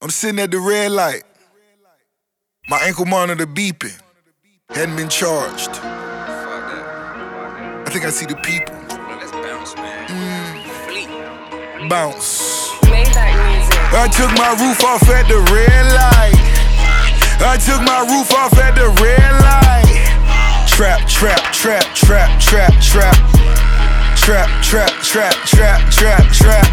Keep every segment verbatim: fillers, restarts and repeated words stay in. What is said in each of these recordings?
I'm sitting at the red light. My ankle monitor beeping. Hadn't been charged. I think I see the people. Let's bounce, man. Mm. Bounce. Maybach music. I took my roof off at the red light. I took my roof off at the red light. Trap, trap, trap, trap, trap, trap. Trap, trap, trap, trap, trap, trap.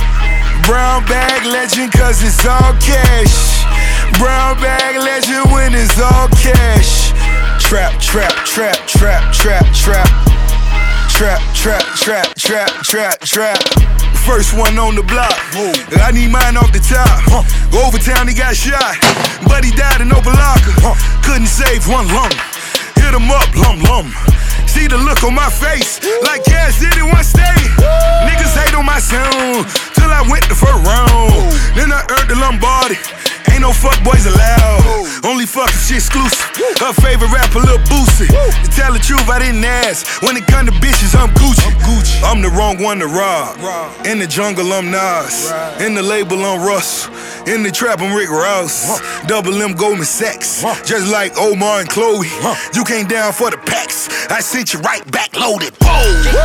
Brown bag legend cause it's all cash. Brown bag legend when it's all cash. Trap, trap, trap, trap, trap, trap. Trap, trap, trap, trap, trap, trap. First one on the block. I need mine off the top. Go over town, he got shot. But he died in Opalaka. Couldn't save one lung. Hit him up, lum lum. See the look on my face, like Cash did it one state. Niggas hate on my sound, till I went the first round. Then I earned the Lombardi, ain't no fuck boys allowed. Only fucking shit exclusive, her favorite rapper Lil Boosie. To tell the truth, I didn't ask, when it come to bitches, I'm Gucci. I'm the wrong one to rob, in the jungle I'm Nas, in the label I'm Russ, in the trap I'm Rick Ross. Double M Goldman Sachs, just like Omar and Chloe. You came down for the packs, I sent you right back loaded. Boom.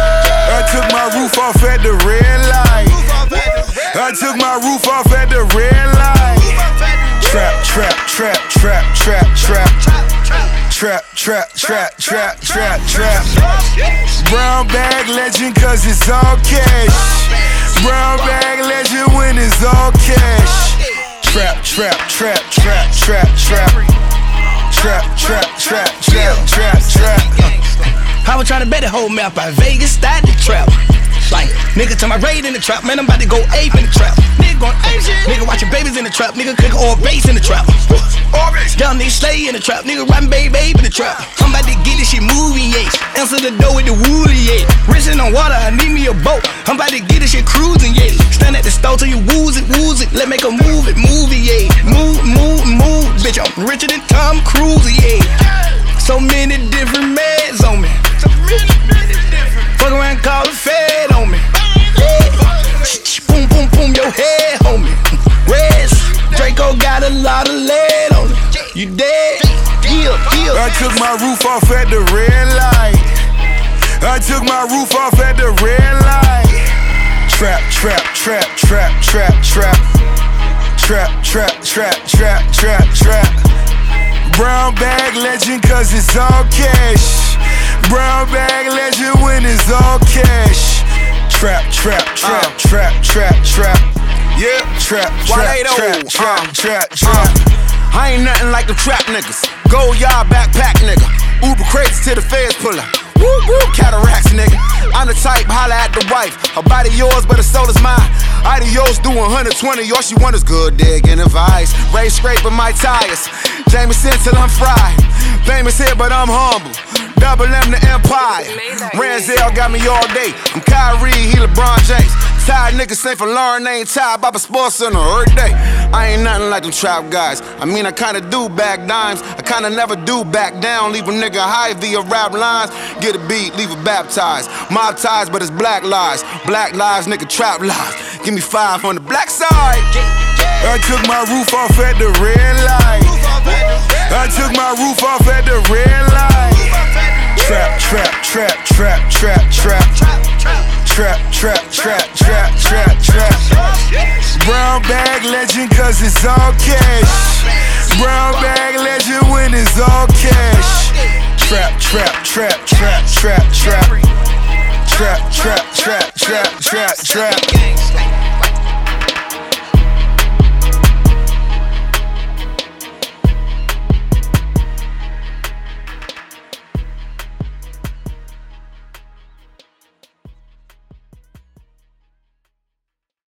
I took my roof off at the red light. I took my roof off at the red light. Trap, trap, trap, trap, trap, trap. Trap, trap, trap, trap, trap, trap. Brown bag legend cause it's all cash. Brown bag legend when it's all cash. Trap, trap, trap, trap, trap, trap. Trap, trap, trap, trap, trap, trap. I was tryna bet the whole map out Vegas, started the trap. Like, nigga to my raid in the trap, man, I'm about to go ape in the trap. Nigga going ape shit. Nigga watching babies in the trap, nigga cook all bass in the trap. Young nigga stay in the trap, nigga riding baby babe in the trap. I'm about to get this shit moving, yeah. Answer the door with the woolly, yeah. Racing on water, I need me a boat. I'm about to get this shit cruising, yeah. Stand at the store till you wooz it, wooz it. Let's make a move it, movie, yeah. Move, move, move, bitch, I'm richer than Tom Cruise, yeah. So many different meds on me. So many, many different. Fuck around, call the Fed on me. Yeah. Boom, boom, boom, your head, homie. Reds, Draco got a lot of lead on it. You dead? Yeah, yeah. I took my roof off at the red light. I took my roof off at the red light. Trap, trap, trap, trap, trap, trap. Trap, trap, trap, trap, trap, trap. Brown bag legend cause it's all cash. Brown bag legend when it's all cash. Trap, trap, trap, uh. trap, trap, trap. Yeah, trap, trap, trap, trap, uh. trap, trap. Uh. I ain't nothing like the trap niggas. Go yard backpack nigga. Uber crates till the feds pull up. Woo woo, cataracts nigga. I'm the type, holla at the wife. Her body yours, but her soul is mine. Adios doing one hundred twenty, all she want is good digging advice. Ray scraping my tires, Jameson till I'm fried. Famous here, but I'm humble. Double M the Empire. Ranzel got me all day. I'm Kyrie, he LeBron James. Tired niggas say for Lauren ain't tired. Papa Sports Center every day. I ain't nothing like them trap guys. I mean, I kinda do back dimes. I kinda never do back down. Leave a nigga high via rap lines. Get a beat, leave it baptized. Mob ties, but it's black lies. Black lies, nigga, trap lies. Give me five on the black side. I took my roof off at the red light. I took my roof off at the red light. Trap, trap, trap, trap, trap, trap. Trap, trap, trap, trap, trap, trap. Brown bag legend cause it's all cash. Brown bag legend when it's all cash. Trap, trap, trap, trap, trap, trap. Trap, trap, trap, trap, trap, trap.